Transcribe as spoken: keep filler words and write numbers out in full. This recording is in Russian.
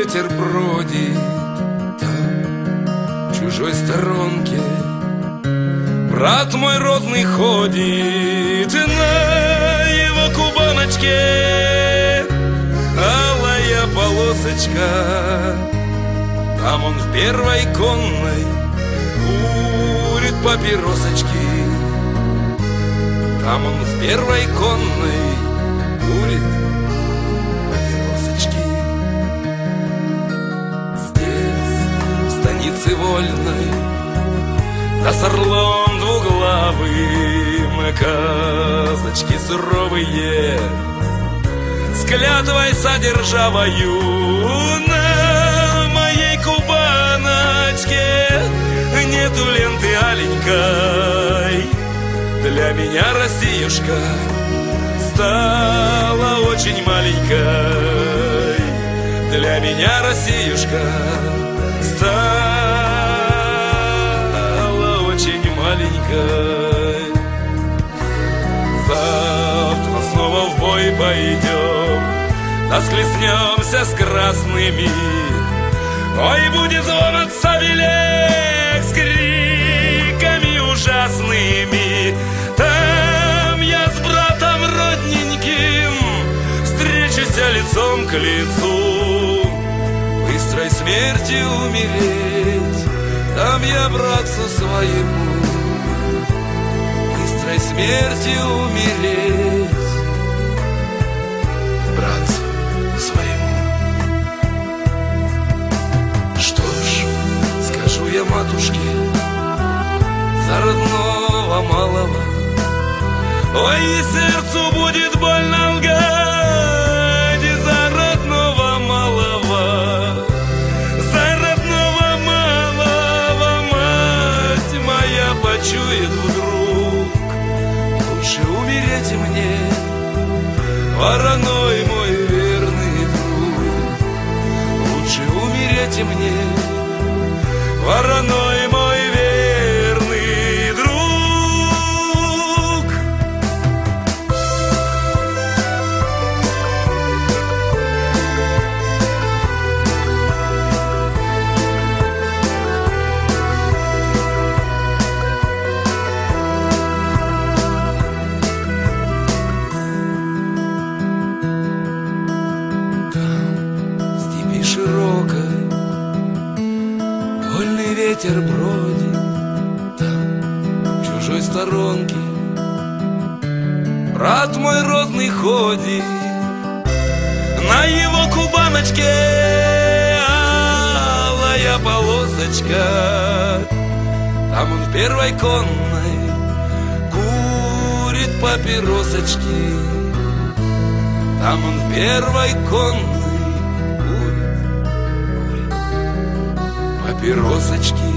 ветер бродит там, в чужой сторонке. Брат мой родный ходит на его кубаночке. Алая полосочка, там он в первой конной курит папиросочки. Там он в первой конной курит папиросочки. Здесь, в станице Вольной, да с орлом двуглавым казачки суровые, с клятвой содержавою на моей кубаночке нету ленты аленькой. Для меня Россиюшка стала очень маленькой. Для меня Россиюшка стала очень маленькой. Завтра снова в бой пойдем, да схлестнемся с красными. Ой, будет звон от сабелек с криками ужасными. Там я с братом родненьким встречусь лицом к лицу. Быстрой смерти умереть, там я братцу своему. Быстрой смерти умереть, братцу своему. Что ж, скажу я матушке за родного малого. Ой, и сердцу будет больно лгать за родного малого. За родного малого мать моя почует вдруг. Лучше умереть мне, вороной мой верный друг. Лучше умереть мне, вороной мой верный друг. Ветер бродит там, в чужой сторонке. Брат мой родный ходит на его кубаночке. Алая полосочка, там он в первой конной курит папиросочки. Там он в первой конной курит, курит папиросочки.